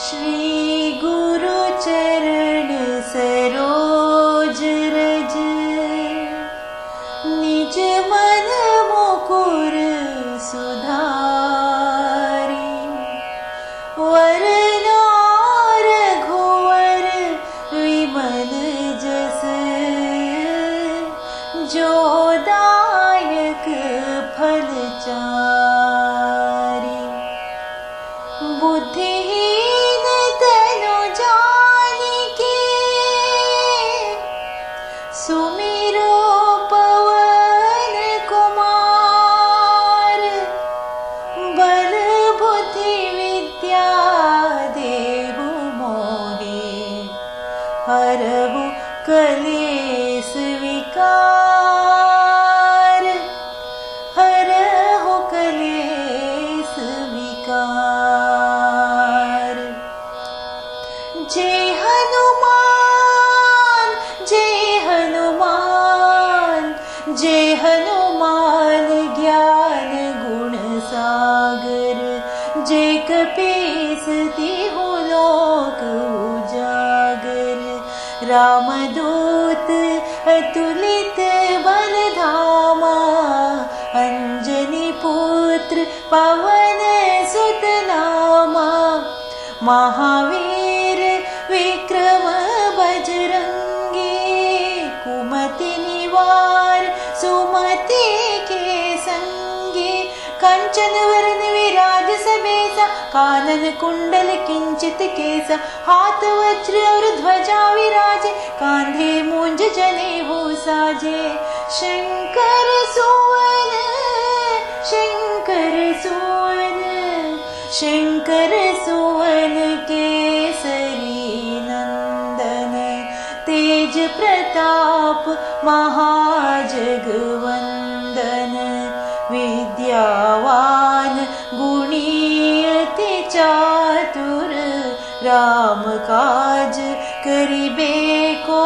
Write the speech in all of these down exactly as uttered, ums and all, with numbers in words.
श्री गुरु चरण सरोज रज, निज मन मुकुर सुधारी। वरना रघुवर विमल जस, जो दायक फल चारि। बुद्धिहीन तनु जानिके, सुमिरो पवन कुमार। बल बुद्धि विद्या देहु मोहे, हरहु कलेस विकार। हरहु कलेस विकार। जय हनुमान जय हनुमान, जय हनुमान ज्ञान गुण सागर। जय कपीस तिहु लोक उजागर। रामदूत अतुलित बल धामा, अंजनी पुत्र पवन सुत नामा। महावीर विक्रम बजरंगी, कुमति निवार सुमति के संगी। कंचन वरण विराज सवेसा, कानन कुंडल किंचित केसा। हाथ वज्र और ध्वजा विराजे, कांधे मूंज जनेऊ साजे। शंकर सुवन शंकर सुवन, शंकर सुवन केसरी नंदन। तेज प्रताप महाजगवंदन, विद्यावान गुणी अति चातुर। राम काज करिबे को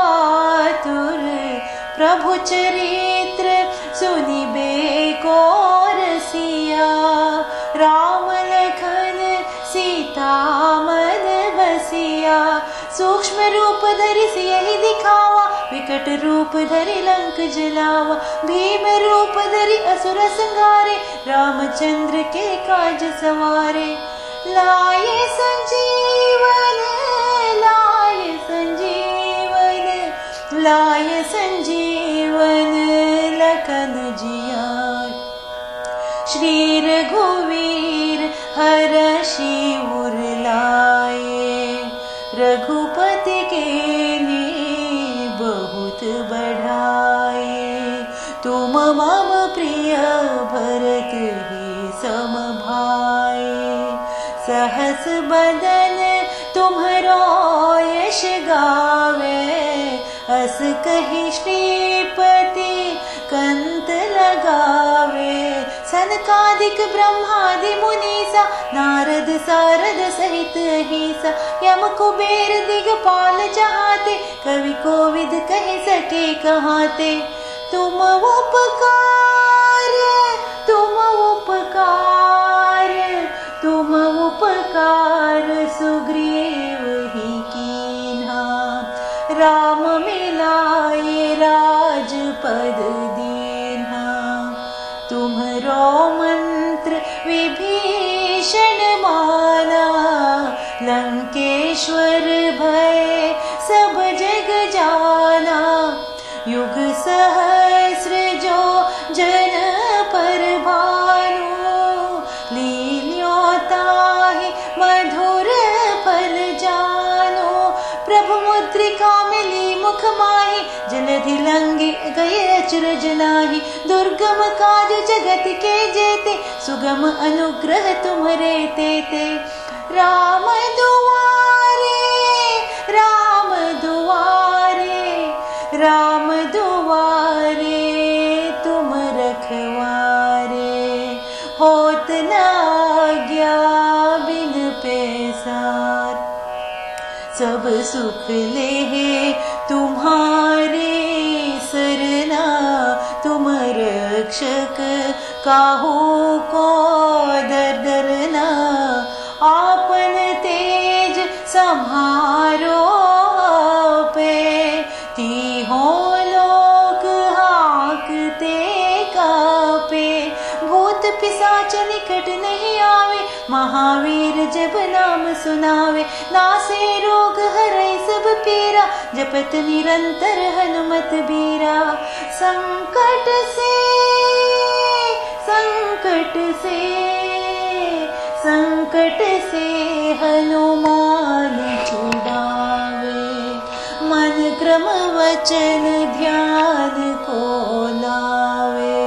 आतुर, प्रभु चरित्र सुनिबे को रसिया। राम लखन सीता मन बसिया, सूक्ष्म रूप धरि सियहि दिखावा। विकट रूप धरि लंक जलावा, भीम रूप धरि असुर संहारे। रामचंद्र के काज सवारे, लाए संजीवन लाए संजीवन, लाए संजीवन लखन जियार। श्री रघुवीर हरषि उर लाए, रघुपति के ने बहुत बढ़ाए। तुम मम प्रिय भरत ही सम भाई, सहस बदन तुम्हरो यश गावे। अस कहि श्रीपति कंत लगावे। सनकादिक ब्रह्मादि मुनीसा, नारद सारद सहित अहिसा। यम कुबेर दिगपाल चहाते, कवि कोविद कह सके कहाते। तुम उपकार तुम उपकार तुम उपकार सुग्रीव ही कीन्हा। राम मिलाए राजपद दीन्हा, तुम्हरो मंत्र विभीषण माना। लंकेश्वर भय सब जग जाना, युग सहस्र जो जन पर भानु। लील्यों ताहि मधुर फल जानो, प्रभु मुद्रिका मिली मुख माहि। जलधि लंघि गए अचरज नाहि, दुर्गम काज जगत के जेते। सुगम अनुग्रह तुम्हरे तेते। राम दुआरे राम दुआरे, राम दुआरे तुम रखवारे। होत न आज्ञा बिन पैसार, सब सुख लेहे तुम्हारे सरना। तुम रक्षक काहू को डर डरना, आपन ते पिशाच निकट नहीं आवे, महावीर जब नाम सुनावे, नासे रोग हरै सब पीरा, जपत निरंतर हनुमत बीरा। संकट से संकट से संकट से हनुमान छुड़ावे, मन क्रम वचन ध्यान को लावे।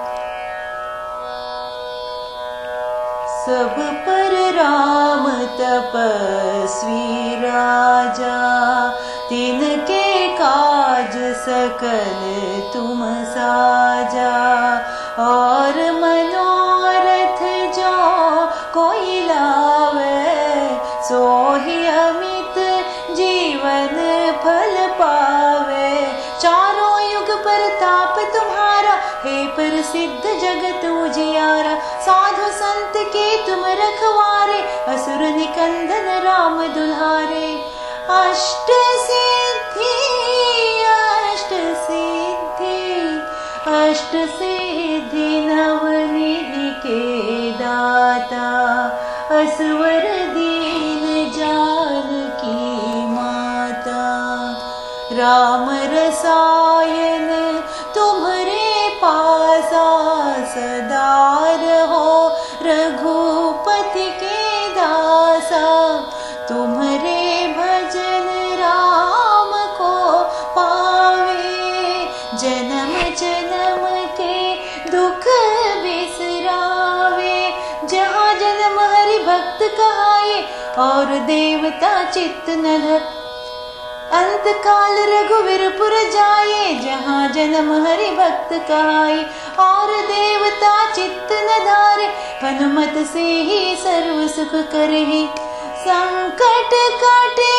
सब पर राम तपस्वी राजा, तिनके काज सकल तुम साजा, और मनोरथ जो कोई लावे, सोहि अमित जीवन फल पावे। चारों युग परताप तुम्हारा, हे प्रसिद्ध जगत उजियारा, साधु संत के तुम रखवारे, असुर निकंदन राम दुल्हारे। अष्ट सिद्धि अष्ट सिद्धि अष्ट सिद्धि नवनिधि के दाता, असवर दीन जानकी माता। राम रसायन तुम्हारे पासा, सदा रहो रघुपति के दासा। तुम्हारे भजन राम को पावे, जन्म जन्म के दुख बिसरावे। जहाँ जन्म हरि भक्त कहाए, और देवता चित्त न धर, अंत काल रघुवीरपुर जाए। जहाँ जन्म हरि भक्त कहाए, और देवता चित्त न धारे, हनुमत से ही सर्व सुख करहि। संकट कटे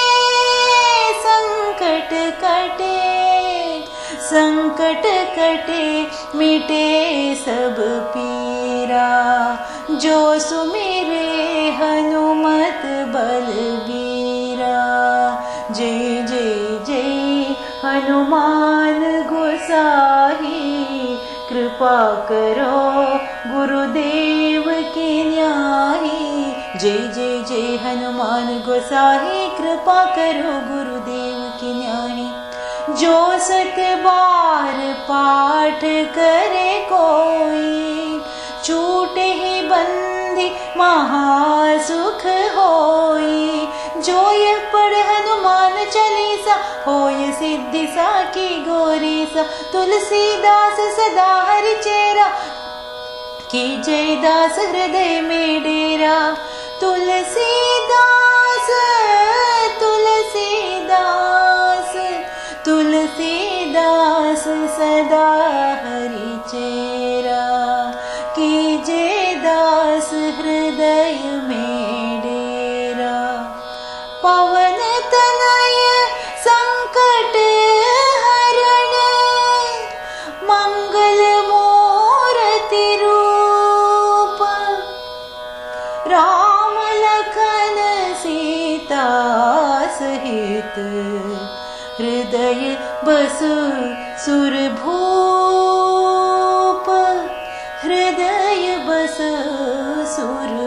संकट कटे संकट कटे, मिटे सब पीरा, जो सुमिरे हनुमत बलबीरा। जय जय जय हनुमान गोसाई, कृपा करो गुरुदेव की न्याही। जय जय जय हनुमान गोसाई, कृपा करो गुरुदेव की न्याही। जो सत बार पाठ करे कोई, छूटे ही बंदी महासुख होई। जो ये पढ़े हनुमान चालीसा, होय सिद्धि साकी गौरीसा। तुलसीदास सदा हरि चेरा, की जय दास हृदय में डेरा। तुलसीदास तुलसीदास तुलसीदास सदा हरि चेरा, की जय दास हृदय में डेरा। पवन तनय संकट हरण, मंगल मूर्ति रूप। राम लखन सीता सहित, हृदय बसु सुरभूप। हृदय बसु सुर